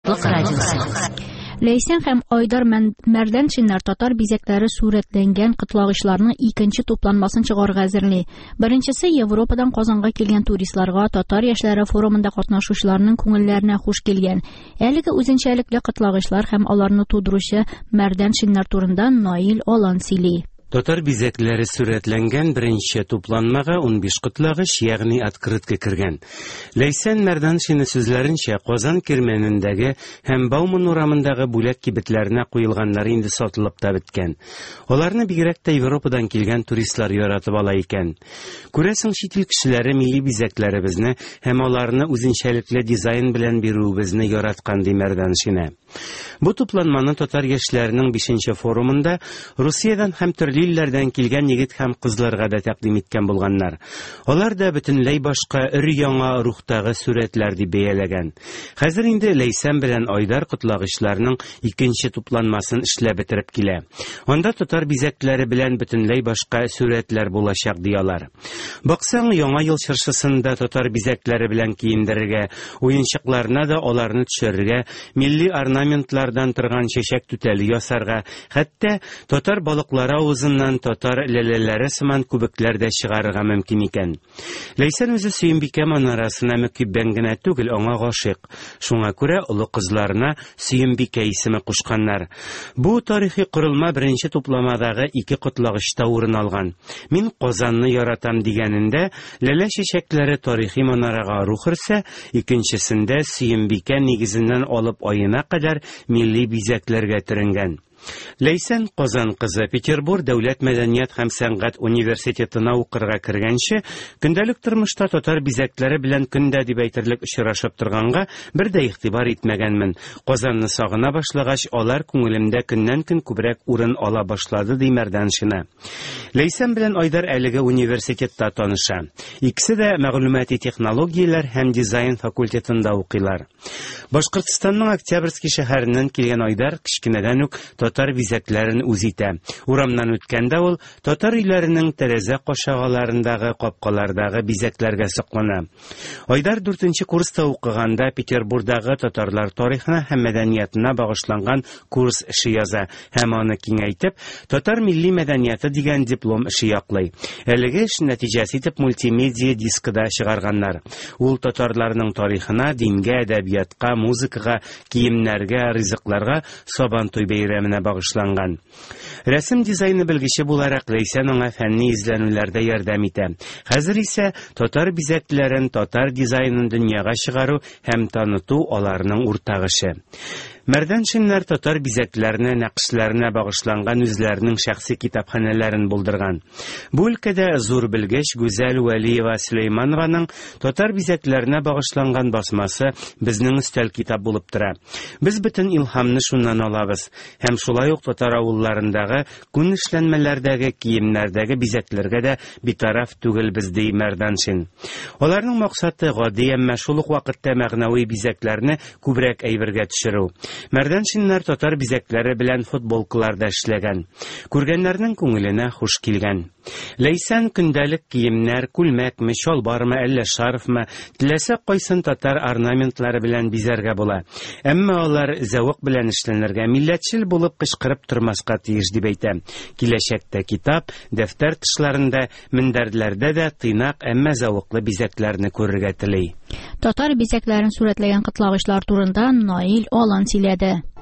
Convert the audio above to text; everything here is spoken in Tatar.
Азатлык радиосы. Ләйсән һәм Айдар Мәрдәншиннәр татар бизәкләре сурәтләнгән кытлагычларның икенче тупланмасын чыгарга әзерли. Беренчесе Европадан Казанга килгән туристларга, татар яшьләре форумында катнашучыларның күңелләренә хуш килгән. Әлеге үзенчәлекле кытлагычлар һәм аларны тудыручы Мәрдәншиннәр турында Наил Алан сөйли. Татар бизәкләре сурәтләнгән беренче тупланмага 15 кытлагыч, ягъни открытка кергән. Ләйсән Мәрдәншина сүзләренчә, Казан кирмәнендәге һәм Бауман урамындагы бүләк кибетләренә куелганнары инде сатылып та беткән. Аларны бигрәк тә Европадан килгән туристлар яратып ала икән. Күрәсең, чит ил кешеләре милли бизәкләребезне һәм аларны үзенчәлекле дизайн белән бирүебезне яраткан, ди Мәрдәншина. Бу тупланманы татар яшьләренең 5нче форумында Русиядән һәм төрле илләрдән килгән егет һәм кызларга да тәкъдим иткән булганнар. Алар да бөтенләй башка, өр-яңа рухтагы сурәтләр дип бәяләгән. Хәзер инде Ләйсән белән Айдар кытлагычларның икенче тупланмасын эшләп бетереп килә. Анда татар бизәкләре белән бөтенләй башка сурәтләр булачак, ди алар. Баксаң, яңа ел чыршысында татар бизәкләре белән киендерергә, уенчыкларына да аларны төшерергә, милли орнаментлардан торган чәчәк түтәле ясарга, хәтта татар балыклары авызыннан татар ләләләре сыман күбекләр дә чыгарырга мөмкин икән. Ләйсән үзе Сөембикә манарасына мөкиббән генә түгел, аңа гашыйк. Шуңа күрә олы кызларына Сөембикә исеме кушканнар. Бу тарихи корылма беренче тупламадагы 2 кытлагычта урын алган. Мин Казанны яратам дигәнендә ләлә чәчәкләре тарихи манарага рух өрсә, икенчесендә Сөембикә нигезеннән алып аена кадәр милли бизәкләргә төренгән. Ләйсән Казан кызы Петербург дәүләт мәдәният һәм сәнгать университетына укырга кергәнче, көндәлек тормышта татар бизәкләре белән көндә дип әйтерлек очрашып торганга бер дә игътибар итмәгәнмен. Казанны сагына башлагач, алар күңелемдә көннән-көн күбрәк урын ала башлады, ди Мәрдәншина. Ләйсән белән Айдар әлеге университетта таныша. Икесе дә мәгълүмати технологияләр һәм дизайн факультетында укыйлар. Башкортстанның Октябрьский шәһәреннән килгән Айдар кичкенәдән үк татар бизәкләрен үз итә. Урамнан үткәндә ул татар өйләренең тәрәзә кашагаларындагы капкалардагы бизәкләргә соклана. Айдар 4нче курста укыганда Петербургдагы татарлар тарихына һәм мәдәниятына багышланган курс эше яза һәм аны киңәйтеп, татар милли мәдәнияты дигән диплом эше яклый. Әлеге эш нәтиҗәсе итеп мультимедия дискыда чыгарганнар. Ул татарларның тарихына, дингә, әдәбиятка, музыкага, киемнәргә, ризыкларга, Сабантуй бәйрәменә багышланган. Рәсем дизайны белгече буларак Ләйсән аңа фәнни изләнүләрдә ярдәм итә. Хәзер исә татар бизәкләрен, татар дизайнын дөньяга чыгару һәм таныту аларның уртак эше. Мәрдәншиннәр татар бизәкләренә, нәкышләренә багышланган үзләренең шәхси китапханәләрен булдырган. Бу өлкәдә зур белгеч Гүзәл Вәлиева Сөләйманованың татар бизәкләренә багышланган басмасы безнең өстәл китап булып тора. Без бөтен илһамны шуннан алабыз һәм шулай ук татар авылларындагы күн эшләнмәләрдәге киемнәрдәге бизәкләргә дә битараф түгелбез, ди Мәрдәншин. Аларның максаты гади, әмма шул ук вакытта мәгънәви бизәкләрне күбрәк әйбергә төшерү. Мәрдәншиннәр татар бизәкләре белән футболкаларда эшләгән. Күргәннәрнең күңеленә хуш килгән. Ләйсән көндәлек киемнәр, күлмәкме, чалбармы, әллә шарфмы, теләсә кайсын татар орнаментлары белән бизәргә була. Әмма алар зәвык белән эшләнергә, милләтчел булып кычкырып тормаска тиеш, дип әйтә. Киләчәктә китап, дәфтәр тышларында, мендәрләрдә дә тыйнак, әмма зәвыклы бизәкләрне күрергә тели. Татар бизәкләрен сурәтләгән кытлагычлар турында Наил Алан сөйләде.